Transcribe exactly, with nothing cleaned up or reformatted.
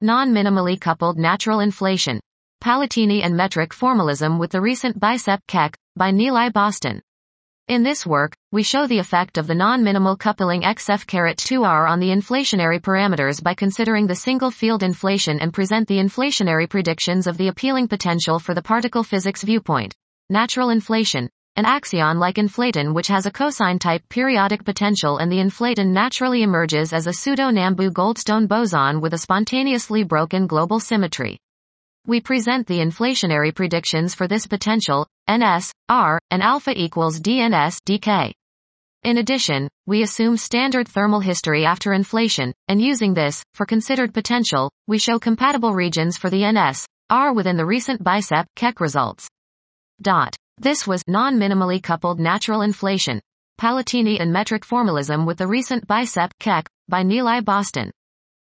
Non-minimally coupled natural inflation. Palatini and metric formalism with the recent Bicep-Keck, by Neil I. Boston. In this work, we show the effect of the non-minimal coupling X F two R on the inflationary parameters by considering the single-field inflation and present the inflationary predictions of the appealing potential for the particle physics viewpoint. Natural inflation. An axion like inflaton which has a cosine-type periodic potential, and the inflaton naturally emerges as a pseudo-Nambu-Goldstone boson with a spontaneously broken global symmetry. We present the inflationary predictions for this potential, N S, R, and alpha equals D N S, D K. In addition, we assume standard thermal history after inflation, and using this, for considered potential, we show compatible regions for the N S, R within the recent Bicep-Keck results. Dot. This was non-minimally coupled natural inflation. Palatini and metric formalism with the recent Bicep-Keck, by Neil I. Boston.